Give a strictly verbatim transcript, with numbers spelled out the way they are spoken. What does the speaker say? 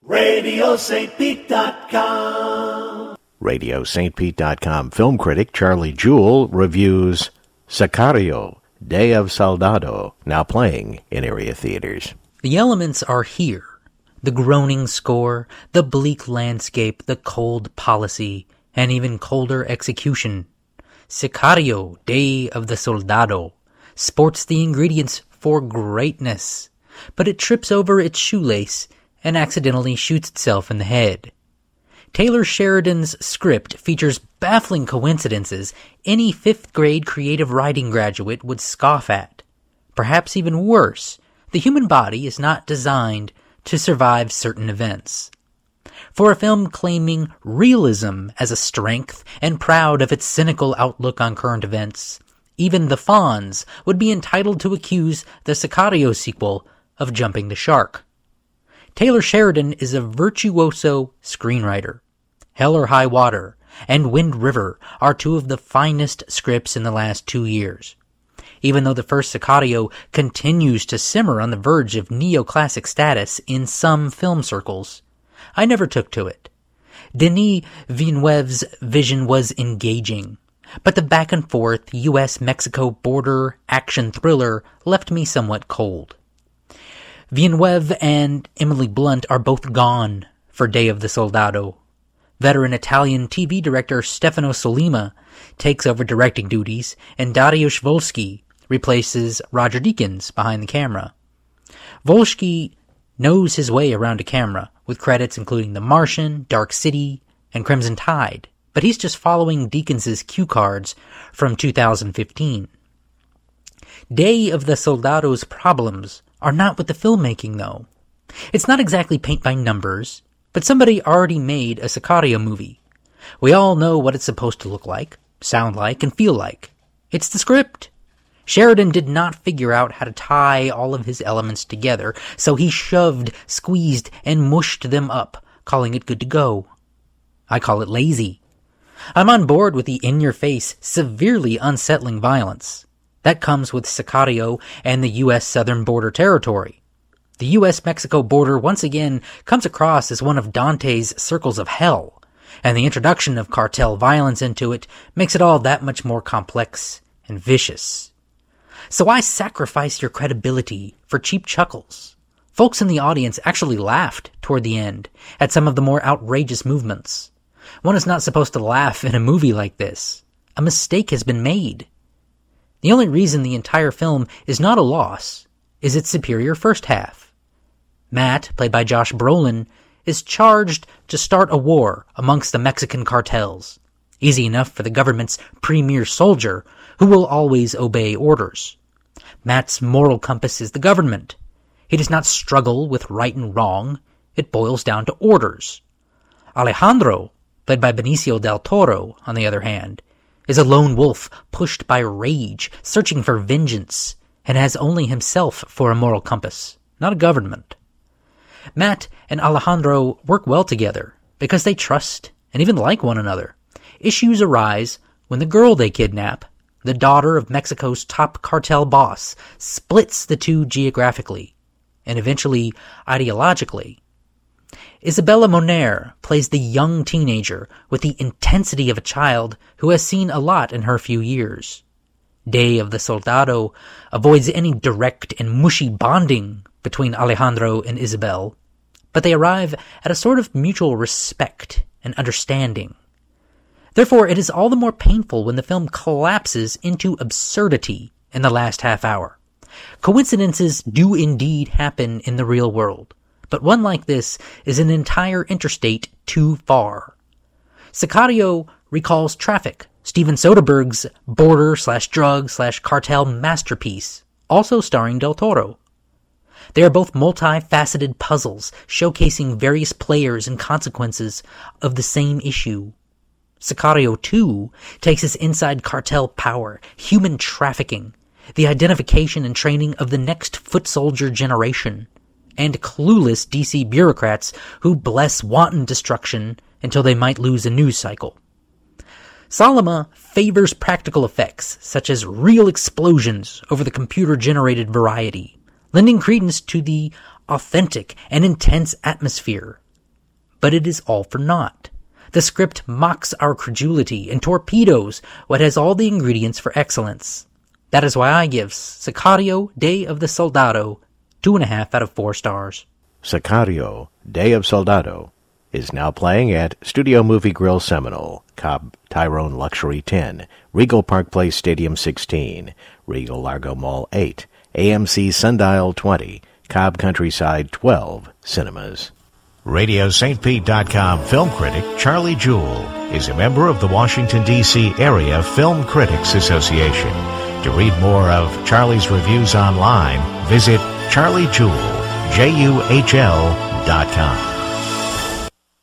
radio st pete dot com. radio st pete dot com film critic Charlie Jewell reviews Sicario, Day of Soldado, now playing in area theaters. The elements are here. The groaning score, the bleak landscape, the cold policy, and even colder execution. Sicario, Day of the Soldado, sports the ingredients for greatness, but it trips over its shoelace and accidentally shoots itself in the head. Taylor Sheridan's script features baffling coincidences any fifth-grade creative writing graduate would scoff at. Perhaps even worse, the human body is not designed to survive certain events. For a film claiming realism as a strength and proud of its cynical outlook on current events, even the Fonz would be entitled to accuse the Sicario sequel of jumping the shark. Taylor Sheridan is a virtuoso screenwriter. Hell or High Water and Wind River are two of the finest scripts in the last two years. Even though the first Sicario continues to simmer on the verge of neoclassic status in some film circles, I never took to it. Denis Villeneuve's vision was engaging, but the back-and-forth U S Mexico border action thriller left me somewhat cold. Villeneuve and Emily Blunt are both gone for Day of the Soldado. Veteran Italian T V director Stefano Sollima takes over directing duties, and Dariusz Wolski replaces Roger Deakins behind the camera. Wolski knows his way around a camera, with credits including The Martian, Dark City, and Crimson Tide, but he's just following Deakins' cue cards from two thousand fifteen. Day of the Soldado's problems are not with the filmmaking, though. It's not exactly paint by numbers, but somebody already made a Sicario movie. We all know what it's supposed to look like, sound like, and feel like. It's the script. Sheridan did not figure out how to tie all of his elements together, so he shoved, squeezed, and mushed them up, calling it good to go. I call it lazy. I'm on board with the in-your-face, severely unsettling violence. That comes with Sicario and the U S southern border territory. The U S Mexico border once again comes across as one of Dante's circles of hell, and the introduction of cartel violence into it makes it all that much more complex and vicious. So why sacrifice your credibility for cheap chuckles? Folks in the audience actually laughed toward the end at some of the more outrageous movements. One is not supposed to laugh in a movie like this. A mistake has been made. The only reason the entire film is not a loss is its superior first half. Matt, played by Josh Brolin, is charged to start a war amongst the Mexican cartels. Easy enough for the government's premier soldier, who will always obey orders. Matt's moral compass is the government. He does not struggle with right and wrong. It boils down to orders. Alejandro, played by Benicio del Toro, on the other hand, is a lone wolf pushed by rage, searching for vengeance, and has only himself for a moral compass, not a government. Matt and Alejandro work well together because they trust and even like one another. Issues arise when the girl they kidnap, the daughter of Mexico's top cartel boss, splits the two geographically and eventually ideologically. Isabella Moner plays the young teenager with the intensity of a child who has seen a lot in her few years. Day of the Soldado avoids any direct and mushy bonding between Alejandro and Isabel, but they arrive at a sort of mutual respect and understanding. Therefore, it is all the more painful when the film collapses into absurdity in the last half hour. Coincidences do indeed happen in the real world, but one like this is an entire interstate too far. Sicario recalls Traffic, Steven Soderbergh's border slash drug slash cartel masterpiece, also starring Del Toro. They are both multifaceted puzzles showcasing various players and consequences of the same issue. Sicario two takes us inside cartel power, human trafficking, the identification and training of the next foot soldier generation, and clueless D C bureaucrats who bless wanton destruction until they might lose a news cycle. Sollima favors practical effects, such as real explosions over the computer-generated variety, lending credence to the authentic and intense atmosphere but it is all for naught. The script mocks our credulity and torpedoes what has all the ingredients for excellence. That is why I give Sicario, Day of the Soldado, two and a half out of four stars. Sicario, Day of Soldado is now playing at Studio Movie Grill Seminole, Cobb Tyrone Luxury ten, Regal Park Place Stadium sixteen, Regal Largo Mall eight, A M C Sundial twenty, Cobb Countryside twelve cinemas. Radio Saint Pete dot com film critic Charlie Jewell is a member of the Washington, D C Area Film Critics Association. To read more of Charlie's reviews online, visit charlie jewell, J U H L dot com.